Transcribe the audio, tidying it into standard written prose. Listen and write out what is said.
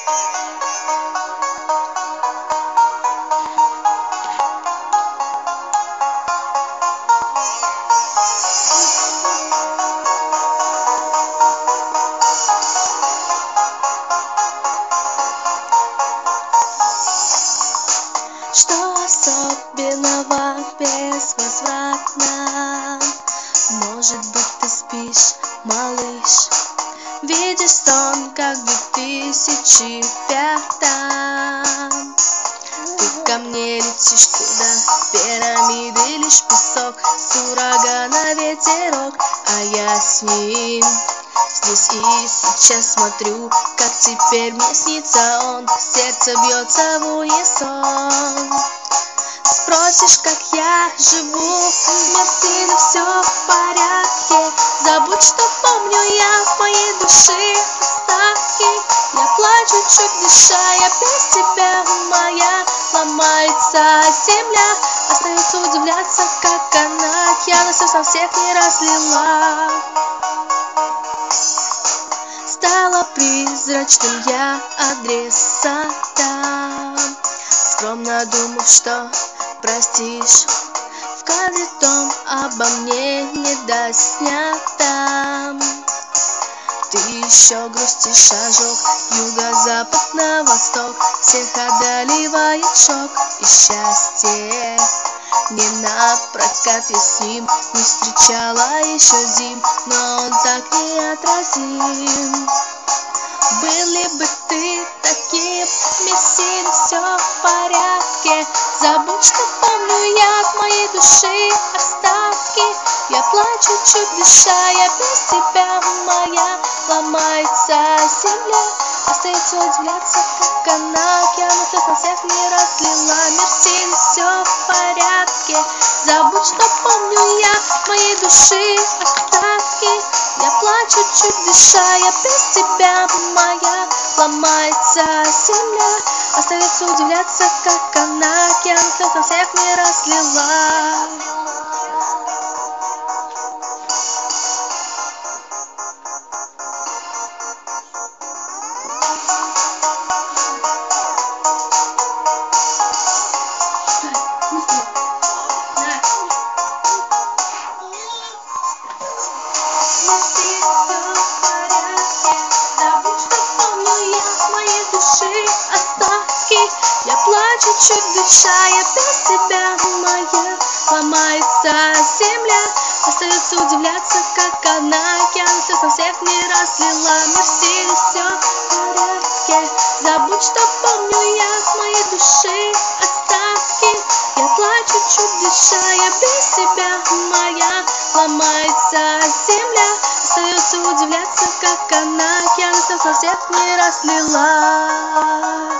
Что особенного безвозвратно? Может быть, ты спишь, малыш, видишь сон, как бы в 1005. Ты ко мне летишь туда, пирамиды лишь песок, с урагана ветерок, а я с ним. Здесь и сейчас смотрю, как теперь мне снится он, сердце бьется в унисон. Спросишь, как я живу, Мерсиль, все в порядке. Забудь, что помню я, в моей душе остатки. Я плачу, чуть дыша, я без тебя моя. Ломается земля, остается удивляться, как она океан все со всех не разлила. Стала призрачным я адресатом, скромно думав, что простишь. В кадре том обо мне не доснято. Ты еще грустишь, ожог, юго-запад на восток, всех одолевает шок и счастье. Не напрокат я с ним не встречала еще зим, но он так неотразим. Были бы ты таким, Мерсиль, все в порядке. Забудь, что помню я, в моей душе остатки. Я плачу, чуть дыша, я без тебя моя. Ломается земля, остается удивляться, как она океан все на всех не разлила. Мерсиль, все в порядке. Забудь, что помню я, в моей душе остатки. Я плачу, чуть дыша, я без тебя моя. Ломается земля, остается удивляться, как она океан все на всех не разлила. Я плачу, чуть дыша, я без тебя моя. Ломается земля, остается удивляться, как она океан все со всех не разлила. Мерсиль, все в порядке. Забудь, что помню я, в моей душе остатки. Я плачу, чуть дыша, я без тебя моя. Ломается земля, остается удивляться, как она океан все со всех не разлила.